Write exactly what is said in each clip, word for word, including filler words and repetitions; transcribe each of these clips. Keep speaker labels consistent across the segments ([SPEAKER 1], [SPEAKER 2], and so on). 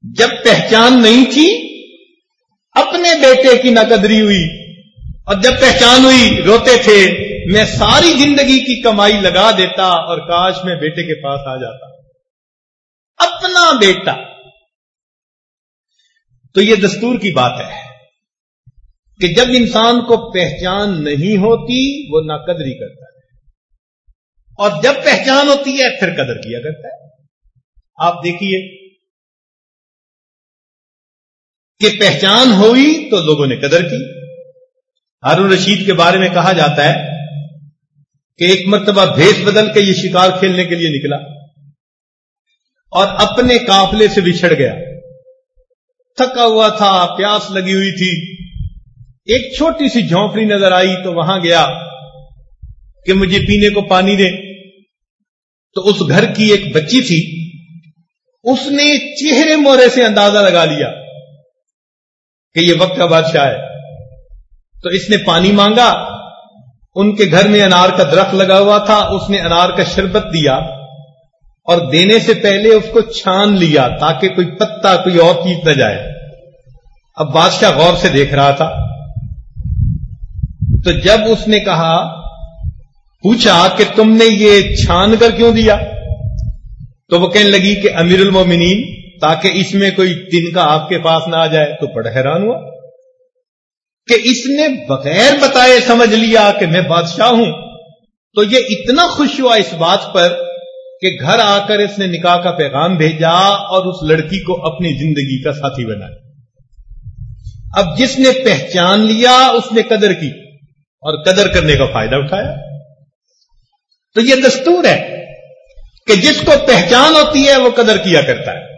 [SPEAKER 1] جب پہچان نہیں تھی اپنے بیٹے کی ناقدری ہوئی، اور جب پہچان ہوئی روتے تھے میں ساری زندگی کی کمائی لگا دیتا اور کاش میں بیٹے کے پاس آ جاتا، اپنا بیٹا۔ تو یہ دستور کی بات ہے کہ جب انسان کو پہچان نہیں ہوتی وہ ناقدری کرتا ہے، اور جب پہچان ہوتی ہے پھر قدر کیا کرتا ہے۔ آپ دیکھیے کہ پہچان ہوئی تو لوگوں نے قدر کی۔ ہارون رشید کے بارے میں کہا جاتا ہے کہ ایک مرتبہ بھیس بدل کے یہ شکار کھیلنے کے لیے نکلا اور اپنے قافلے سے بچھڑ گیا، تھکا ہوا تھا، پیاس لگی ہوئی تھی، ایک چھوٹی سی جھونپڑی نظر آئی تو وہاں گیا کہ مجھے پینے کو پانی دے۔ تو اس گھر کی ایک بچی تھی، اس نے چہرے مورے سے اندازہ لگا لیا کہ یہ وقت کا بادشاہ ہے، تو اس نے پانی مانگا۔ ان کے گھر میں انار کا درخت لگا ہوا تھا، اس نے انار کا شربت دیا اور دینے سے پہلے اس کو چھان لیا تاکہ کوئی پتا کوئی اور چیز نہ جائے۔ اب بادشاہ غور سے دیکھ رہا تھا، تو جب اس نے کہا پوچھا کہ تم نے یہ چھان کر کیوں دیا، تو وہ کہنے لگی کہ امیر المومنین تاکہ اس میں کوئی تنکا آپ کے پاس نہ آ جائے۔ تو بڑا حیران ہوا کہ اس نے بغیر بتائے سمجھ لیا کہ میں بادشاہ ہوں، تو یہ اتنا خوش ہوا اس بات پر کہ گھر آ کر اس نے نکاح کا پیغام بھیجا اور اس لڑکی کو اپنی زندگی کا ساتھی بنایا۔ اب جس نے پہچان لیا اس نے قدر کی اور قدر کرنے کا فائدہ اٹھایا۔ تو یہ دستور ہے کہ جس کو پہچان ہوتی ہے وہ قدر کیا کرتا ہے۔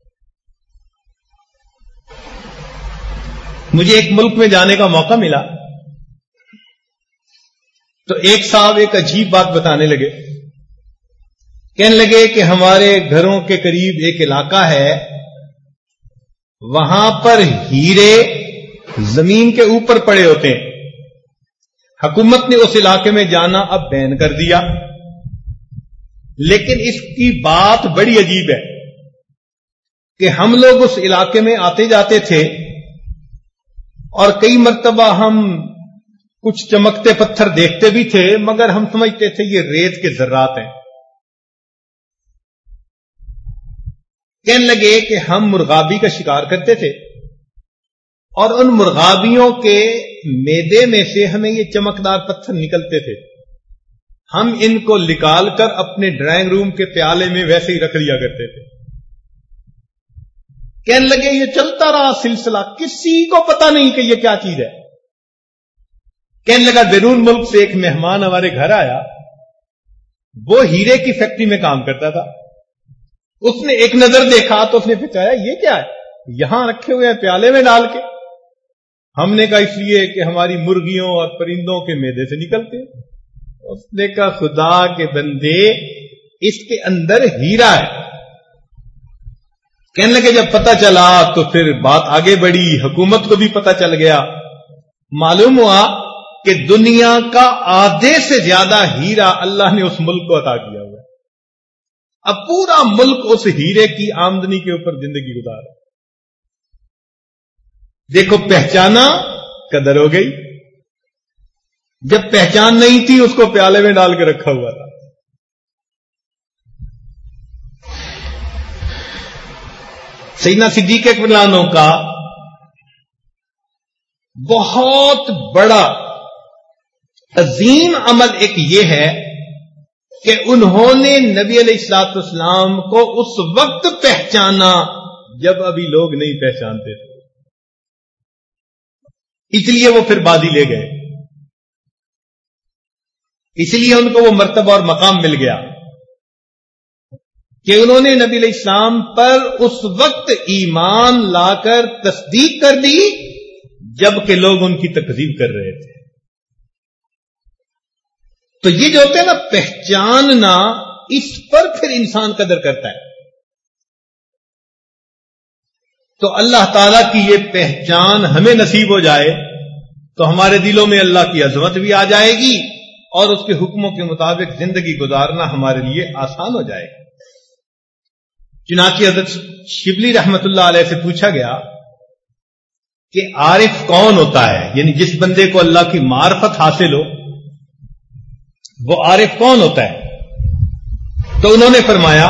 [SPEAKER 1] مجھے ایک ملک میں جانے کا موقع ملا تو ایک صاحب ایک عجیب بات بتانے لگے، کہنے لگے کہ ہمارے گھروں کے قریب ایک علاقہ ہے، وہاں پر ہیرے زمین کے اوپر پڑے ہوتے ہیں، حکومت نے اس علاقے میں جانا اب بین کر دیا، لیکن اس کی بات بڑی عجیب ہے کہ ہم لوگ اس علاقے میں آتے جاتے تھے اور کئی مرتبہ ہم کچھ چمکتے پتھر دیکھتے بھی تھے مگر ہم سمجھتے تھے یہ ریت کے ذرات ہیں۔ کہنے لگے کہ ہم مرغابی کا شکار کرتے تھے اور ان مرغابیوں کے میدے میں سے ہمیں یہ چمکدار پتھر نکلتے تھے، ہم ان کو نکال کر اپنے ڈرائنگ روم کے پیالے میں ویسے ہی رکھ لیا کرتے تھے۔ کہنے لگے یہ چلتا رہا سلسلہ، کسی کو پتا نہیں کہ یہ کیا چیز ہے۔ کہنے لگا بیرون ملک سے ایک مہمان ہمارے گھر آیا، وہ ہیرے کی فیکٹری میں کام کرتا تھا، اس نے ایک نظر دیکھا تو اس نے پوچھا یہ کیا ہے، یہاں رکھے ہوئے ہیں پیالے میں ڈال کے۔ ہم نے کہا اس لیے کہ ہماری مرغیوں اور پرندوں کے میدے سے نکلتے ہیں۔ اس نے کہا خدا کے بندے اس کے اندر ہیرا ہے۔ کہنے لگے جب پتہ چلا تو پھر بات آگے بڑھی، حکومت کو بھی پتہ چل گیا، معلوم ہوا کہ دنیا کا آدھے سے زیادہ ہیرا اللہ نے اس ملک کو عطا کیا ہوا ہے۔ اب پورا ملک اس ہیرے کی آمدنی کے اوپر زندگی گزار رہا ہے۔ دیکھو پہچانا قدر ہو گئی، جب پہچان نہیں تھی اس کو پیالے میں ڈال کے رکھا ہوا تھا۔ سیدنا صدیق اکبر عنہ کا بہت بڑا عظیم عمل ایک یہ ہے کہ انہوں نے نبی علیہ الصلوۃ والسلام کو اس وقت پہچانا جب ابھی لوگ نہیں پہچانتے تھے، اس لیے وہ پھر بازی لے گئے، اس لیے ان کو وہ مرتبہ اور مقام مل گیا کہ انہوں نے نبی علیہ السلام پر اس وقت ایمان لا کر تصدیق کر دی جبکہ لوگ ان کی تکذیب کر رہے تھے۔ تو یہ جو ہوتا ہے نا پہچاننا، اس پر پھر انسان قدر کرتا ہے۔ تو اللہ تعالی کی یہ پہچان ہمیں نصیب ہو جائے تو ہمارے دلوں میں اللہ کی عظمت بھی آ جائے گی اور اس کے حکموں کے مطابق زندگی گزارنا ہمارے لیے آسان ہو جائے گا۔ چنانچہ حضرت شبلی رحمت اللہ علیہ سے پوچھا گیا کہ عارف کون ہوتا ہے، یعنی جس بندے کو اللہ کی معرفت حاصل ہو وہ عارف کون ہوتا ہے؟ تو انہوں نے فرمایا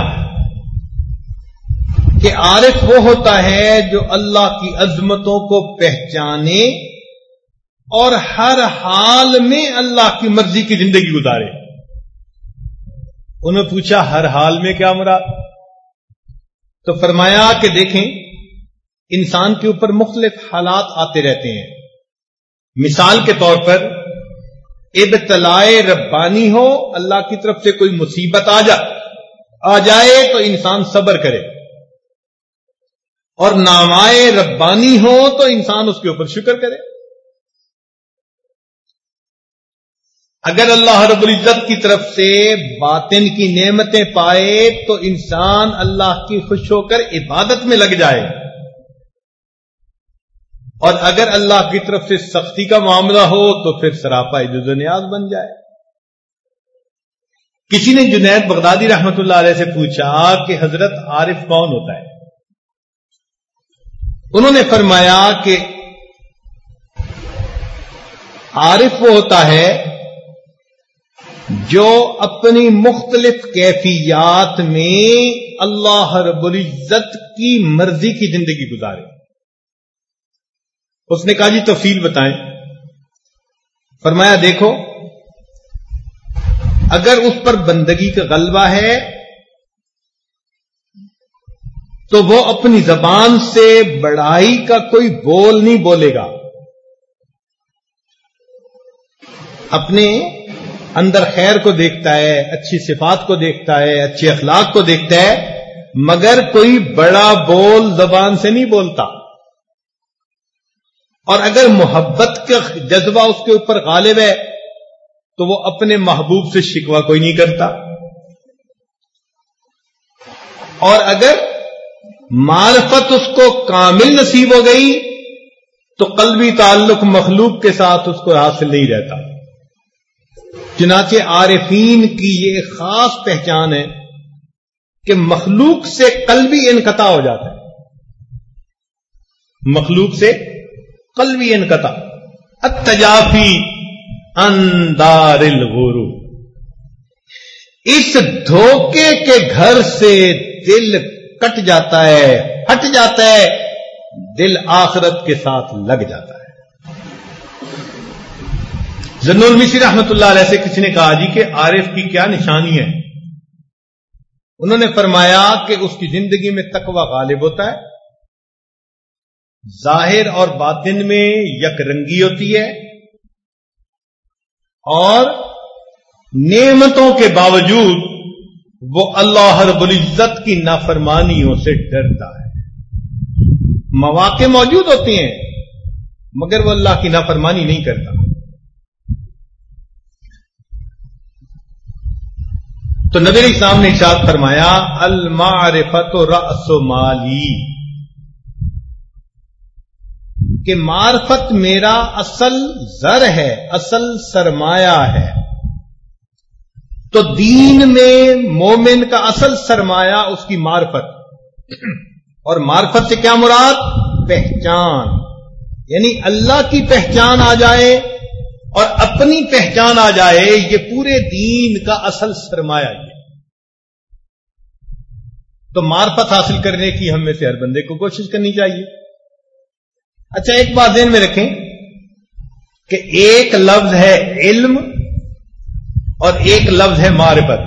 [SPEAKER 1] کہ عارف وہ ہوتا ہے جو اللہ کی عظمتوں کو پہچانے اور ہر حال میں اللہ کی مرضی کی زندگی گزارے۔ انہوں نے پوچھا ہر حال میں کیا مراد؟ تو فرمایا کہ دیکھیں انسان کے اوپر مختلف حالات آتے رہتے ہیں۔ مثال کے طور پر ابتلاء ربانی ہو، اللہ کی طرف سے کوئی مصیبت آ جا آ جائے تو انسان صبر کرے، اور نامائے ربانی ہو تو انسان اس کے اوپر شکر کرے۔ اگر اللہ رب العزت کی طرف سے باطن کی نعمتیں پائے تو انسان اللہ کی خوش ہو کر عبادت میں لگ جائے، اور اگر اللہ کی طرف سے سختی کا معاملہ ہو تو پھر سراپا جز و نیاز بن جائے۔ کسی نے جنید بغدادی رحمت اللہ علیہ سے پوچھا کہ حضرت عارف کون ہوتا ہے؟ انہوں نے فرمایا کہ عارف وہ ہوتا ہے جو اپنی مختلف کیفیات میں اللہ رب العزت کی مرضی کی زندگی گزارے۔ اس نے کہا جی تفصیل بتائیں۔ فرمایا دیکھو اگر اس پر بندگی کا غلبہ ہے تو وہ اپنی زبان سے بڑائی کا کوئی بول نہیں بولے گا، اپنے اندر خیر کو دیکھتا ہے، اچھی صفات کو دیکھتا ہے، اچھے اخلاق کو دیکھتا ہے، مگر کوئی بڑا بول زبان سے نہیں بولتا۔ اور اگر محبت کا جذبہ اس کے اوپر غالب ہے تو وہ اپنے محبوب سے شکوہ کوئی نہیں کرتا، اور اگر معرفت اس کو کامل نصیب ہو گئی تو قلبی تعلق مخلوق کے ساتھ اس کو حاصل نہیں رہتا۔ چنانچہ عارفین کی یہ ایک خاص پہچان ہے کہ مخلوق سے قلبی انقطاع ہو جاتا ہے، مخلوق سے قلبی انقطاع، التجافی عن دار الغرور، اس دھوکے کے گھر سے دل کٹ جاتا ہے، ہٹ جاتا ہے، دل آخرت کے ساتھ لگ جاتا ہے۔ ذنون المصری رحمت اللہ علیہ سے کسی نے کہا جی کہ عارف کی کیا نشانی ہے؟ انہوں نے فرمایا کہ اس کی زندگی میں تقوی غالب ہوتا ہے، ظاہر اور باطن میں یک رنگی ہوتی ہے، اور نعمتوں کے باوجود وہ اللہ رب العزت کی نافرمانیوں سے ڈرتا ہے۔ مواقع موجود ہوتے ہیں مگر وہ اللہ کی نافرمانی نہیں کرتا۔ تو نبی علیہ السلام نے ارشاد فرمایا المعرفۃ رأس مالی، کہ معرفت میرا اصل زر ہے، اصل سرمایہ ہے۔ تو دین میں مومن کا اصل سرمایہ اس کی معرفت، اور معرفت سے کیا مراد؟ پہچان، یعنی اللہ کی پہچان آ جائے اور اپنی پہچان آ جائے، یہ پورے دین کا اصل سرمایہ ہے۔ تو معرفت حاصل کرنے کی ہم میں سے ہر بندے کو کوشش کرنی چاہیے۔ اچھا ایک بات ذہن میں رکھیں کہ ایک لفظ ہے علم اور ایک لفظ ہے معرفت،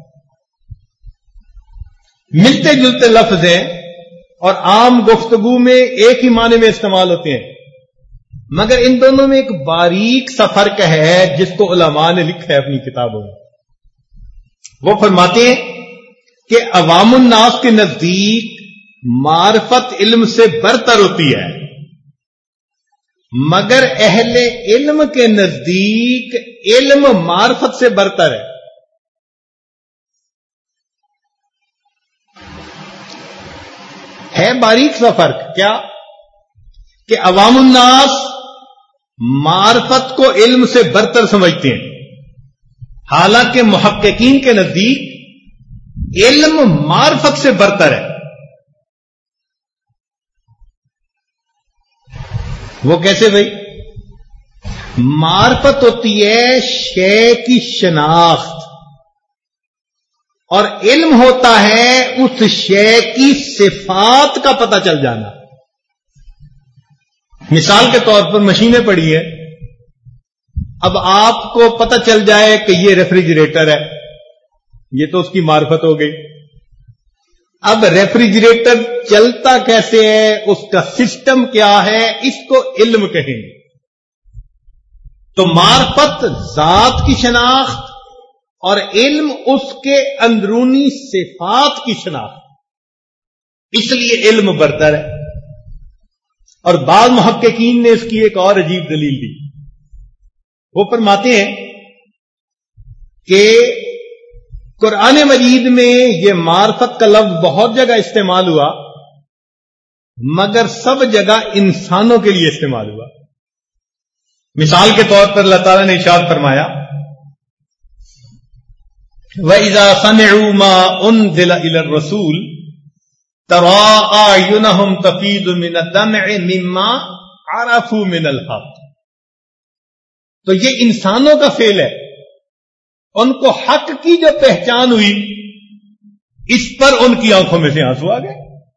[SPEAKER 1] ملتے جلتے لفظ ہیں اور عام گفتگو میں ایک ہی معنی میں استعمال ہوتے ہیں، مگر ان دونوں میں ایک باریک سا فرق ہے جس کو علماء نے لکھا ہے اپنی کتابوں میں۔ وہ فرماتے ہیں کہ عوام الناس کے نزدیک معرفت علم سے برتر ہوتی ہے، مگر اہل علم کے نزدیک علم معرفت سے برتر ہے۔ ہے باریک سا فرق، کیا کہ عوام الناس معرفت کو علم سے برتر سمجھتے ہیں، حالانکہ محققین کے نزدیک علم معرفت سے برتر ہے۔ وہ کیسے بھائی؟ معرفت ہوتی ہے شے کی شناخت، اور علم ہوتا ہے اس شے کی صفات کا پتہ چل جانا۔ مثال کے طور پر مشینیں پڑی ہے، اب آپ کو پتہ چل جائے کہ یہ ریفریجریٹر ہے، یہ تو اس کی معرفت ہو گئی۔ اب ریفریجریٹر چلتا کیسے ہے، اس کا سسٹم کیا ہے، اس کو علم کہیں گے۔ تو معرفت ذات کی شناخت اور علم اس کے اندرونی صفات کی شناخت، اس لیے علم برتر ہے۔ اور بعض محققین نے اس کی ایک اور عجیب دلیل دی، وہ فرماتے ہیں کہ قرآن مجید میں یہ معرفت کا لفظ بہت جگہ استعمال ہوا، مگر سب جگہ انسانوں کے لیے استعمال ہوا۔ مثال کے طور پر اللہ تعالیٰ نے ارشاد فرمایا وَإِذَا سَمِعُوا مَا أُنزِلَ إِلَى الرَّسُولِ تَرَىٰ أَعْيُنَهُمْ تَفِيضُ مِنَ الدَّمْعِ مِمَّا عَرَفُوا مِنَ الْحَقِّ۔ تو یہ انسانوں کا فعل ہے، ان کو حق کی جو پہچان ہوئی اس پر ان کی آنکھوں میں سے آنسو آ گئے۔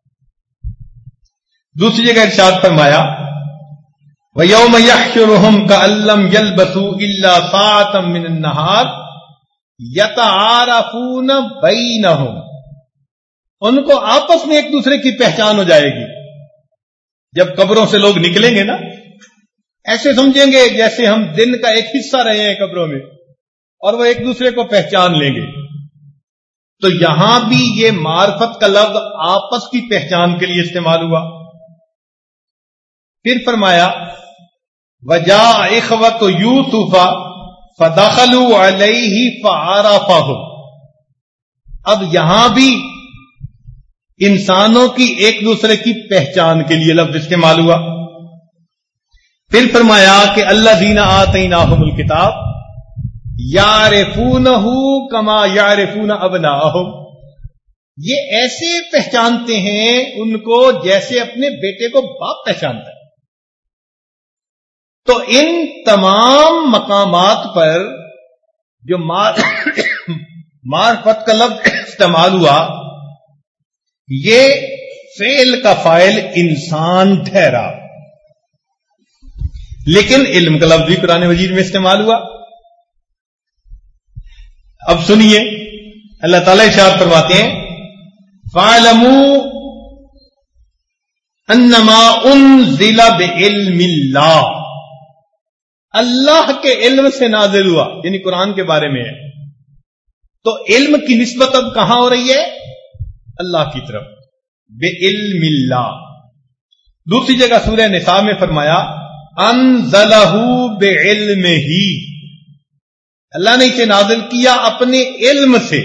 [SPEAKER 1] دوسری جگہ ارشاد فرمایا وَيَوْمَ يَحْشُرُهُمْ كَأَن لَّمْ يَلْبَثُوا إِلَّا سَاعَةً مِّنَ النَّهَارِ يَتَعَارَفُونَ بَيْنَهُمْ۔ ان کو آپس میں ایک دوسرے کی پہچان ہو جائے گی۔ جب قبروں سے لوگ نکلیں گے نا، ایسے سمجھیں گے جیسے ہم دن کا ایک حصہ رہے ہیں قبروں میں، اور وہ ایک دوسرے کو پہچان لیں گے۔ تو یہاں بھی یہ معرفت کا لفظ آپس کی پہچان کے لیے استعمال ہوا۔ پھر فرمایا وَجَاءَ إِخْوَةُ يُوسُفَ فَدَخَلُوا عَلَيْهِ فَعَرَفَهُمْ۔ اب یہاں بھی انسانوں کی ایک دوسرے کی پہچان کے لیے لفظ استعمال ہوا۔ پھر فرمایا کہ الذین آتیناہم الکتاب یعرفونہ کما یعرفون ابناءہم، یہ ایسے پہچانتے ہیں ان کو جیسے اپنے بیٹے کو باپ پہچانتا ہے۔ تو ان تمام مقامات پر جو معرفت کا لفظ استعمال ہوا، یہ فعل کا فاعل انسان ٹھہرا، لیکن علم کا لفظ بھی قرآن مجید میں استعمال ہوا۔ اب سنیے، اللہ تعالیٰ ارشاد فرماتے ہیں فَاعْلَمُوا أَنَّمَا أُنزِلَ بِعِلْمِ اللَّهِ، اللہ کے علم سے نازل ہوا، یعنی قرآن کے بارے میں ہے۔ تو علم کی نسبت اب کہاں ہو رہی ہے؟ اللہ کی طرف، بعلم اللہ۔ دوسری جگہ سورہ نساء میں فرمایا انزلہ بعلمہ، اللہ نے اسے نازل کیا اپنے علم سے۔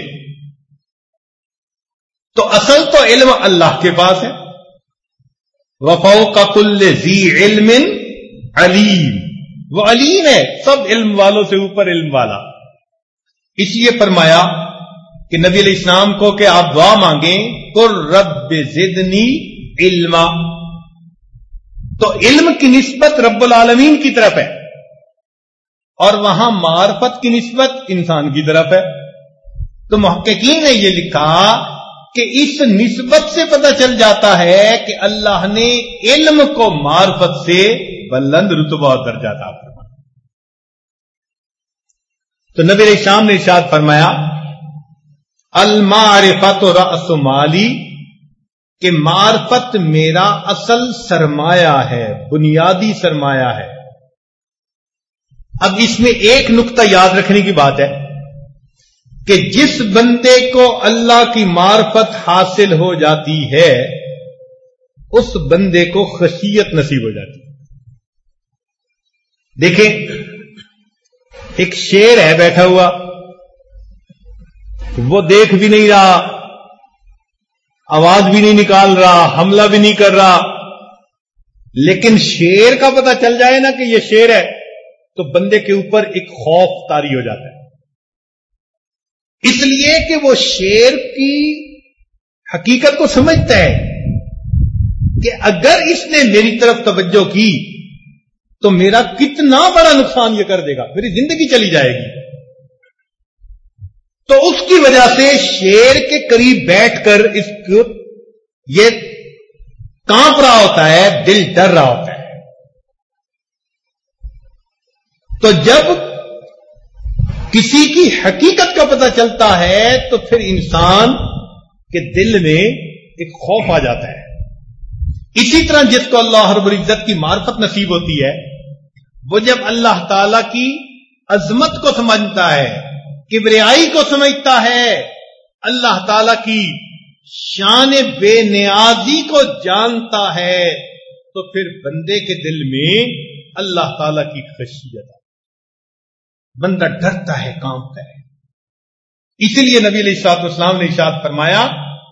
[SPEAKER 1] تو اصل تو علم اللہ کے پاس ہے، وفوق کل ذی علم علیم، وہ علیم ہے، سب علم والوں سے اوپر علم والا۔ اس لیے فرمایا کہ نبی علیہ السلام کو کہ آپ دعا مانگیں قل رب زدنی علما، تو علم کی نسبت رب العالمین کی طرف ہے، اور وہاں معرفت کی نسبت انسان کی طرف ہے۔ تو محققین نے یہ لکھا کہ اس نسبت سے پتہ چل جاتا ہے کہ اللہ نے علم کو معرفت سے بلند رتبہ اور درجہ عطا فرمایا۔ تو نبی علیہ السلام نے ارشاد فرمایا المعرفت رأس مالی، کہ معرفت میرا اصل سرمایہ ہے، بنیادی سرمایہ ہے۔ اب اس میں ایک نقطہ یاد رکھنے کی بات ہے کہ جس بندے کو اللہ کی معرفت حاصل ہو جاتی ہے اس بندے کو خشیت نصیب ہو جاتی ہے۔ دیکھیں، ایک شیر ہے بیٹھا ہوا، وہ دیکھ بھی نہیں رہا، آواز بھی نہیں نکال رہا، حملہ بھی نہیں کر رہا، لیکن شیر کا پتہ چل جائے نا کہ یہ شیر ہے تو بندے کے اوپر ایک خوف طاری ہو جاتا ہے، اس لیے کہ وہ شیر کی حقیقت کو سمجھتا ہے کہ اگر اس نے میری طرف توجہ کی تو میرا کتنا بڑا نقصان یہ کر دے گا، میری زندگی چلی جائے گی۔ تو اس کی وجہ سے شیر کے قریب بیٹھ کر اس کو یہ کانپ رہا ہوتا ہے، دل ڈر رہا ہوتا ہے۔ تو جب کسی کی حقیقت کا پتہ چلتا ہے تو پھر انسان کے دل میں ایک خوف آ جاتا ہے۔ اسی طرح جس کو اللہ رب العزت کی معرفت نصیب ہوتی ہے، وہ جب اللہ تعالی کی عظمت کو سمجھتا ہے، کبریائی کو سمجھتا ہے، اللہ تعالی کی شان بے نیازی کو جانتا ہے، تو پھر بندے کے دل میں اللہ تعالی کی خشیت ہے، بندہ ڈرتا ہے، کانپتا ہے۔ اسی لیے نبی علیہ الصلوۃ والسلام نے ارشاد فرمایا،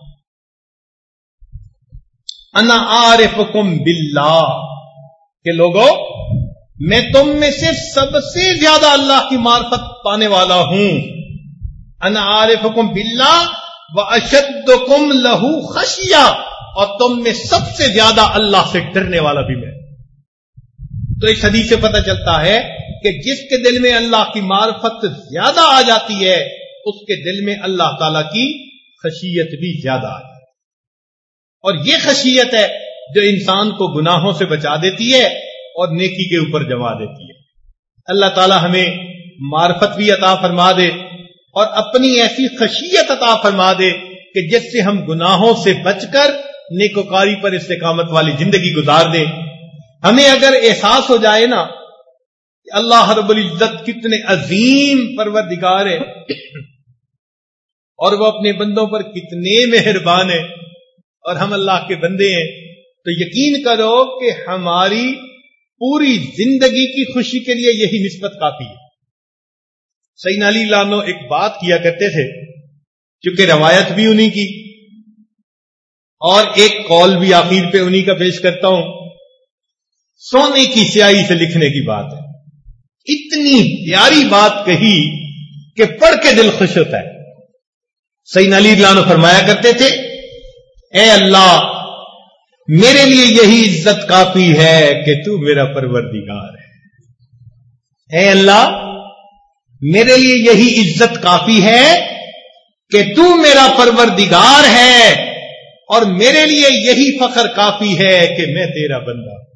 [SPEAKER 1] انا عارفکم باللہ، کہ لوگو میں تم میں سے سب سے زیادہ اللہ کی معرفت پانے والا ہوں۔ انا عارفکم باللہ واشدکم لہ خشیہ، اور تم میں سب سے زیادہ اللہ سے ڈرنے والا بھی میں۔ تو اس حدیث سے پتہ چلتا ہے کہ جس کے دل میں اللہ کی معرفت زیادہ آ جاتی ہے، اس کے دل میں اللہ تعالی کی خشیت بھی زیادہ آ جاتی ہے، اور یہ خشیت ہے جو انسان کو گناہوں سے بچا دیتی ہے اور نیکی کے اوپر جما دیتی ہے۔ اللہ تعالی ہمیں معرفت بھی عطا فرما دے اور اپنی ایسی خشیت عطا فرما دے کہ جس سے ہم گناہوں سے بچ کر نیکوکاری پر استقامت والی زندگی گزار دیں۔ ہمیں اگر احساس ہو جائے نا کہ اللہ رب العزت کتنے عظیم پروردگار ہے اور وہ اپنے بندوں پر کتنے مہربان ہے اور ہم اللہ کے بندے ہیں، تو یقین کرو کہ ہماری پوری زندگی کی خوشی کے لیے یہی نسبت کافی ہے۔ سیدنا علی اللہ عنہ ایک بات کیا کرتے تھے، چونکہ روایت بھی انہی کی اور ایک قول بھی آخر پہ انہی کا پیش کرتا ہوں، سونے کی سیاہی سے لکھنے کی بات ہے۔ اتنی پیاری بات کہی کہ پڑھ کے دل خوش ہوتا ہے۔ سیدنا علی اللہ عنہ فرمایا کرتے تھے، اے اللہ میرے لیے یہی عزت کافی ہے کہ تو میرا پروردگار ہے۔ اے اللہ میرے لیے یہی عزت کافی ہے کہ تو میرا پروردگار ہے، اور میرے لیے یہی فخر کافی ہے کہ میں تیرا بندہ ہوں۔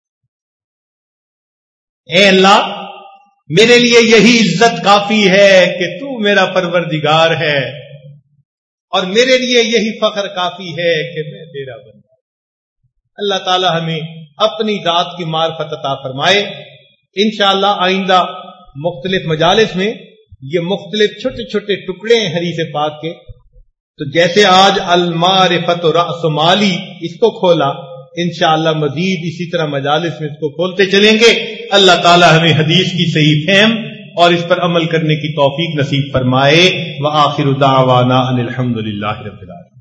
[SPEAKER 1] اے اللہ میرے لیے یہی عزت کافی ہے کہ تو میرا پروردگار ہے، اور میرے لیے یہی فخر کافی ہے کہ میں تیرا بندہ ہوں۔ اللہ تعالی ہمیں اپنی ذات کی معرفت عطا فرمائے۔ انشاءاللہ آئندہ مختلف مجالس میں یہ مختلف چھوٹے چھوٹے ٹکڑے ہیں حدیث پاک کے، تو جیسے آج المعرفت رأس مالی اس کو کھولا، انشاءاللہ مزید اسی طرح مجالس میں اس کو کھولتے چلیں گے۔ اللہ تعالی ہمیں حدیث کی صحیح فہم اور اس پر عمل کرنے کی توفیق نصیب فرمائے۔ وآخر دعوانا ان الحمد للہ رب العالمین۔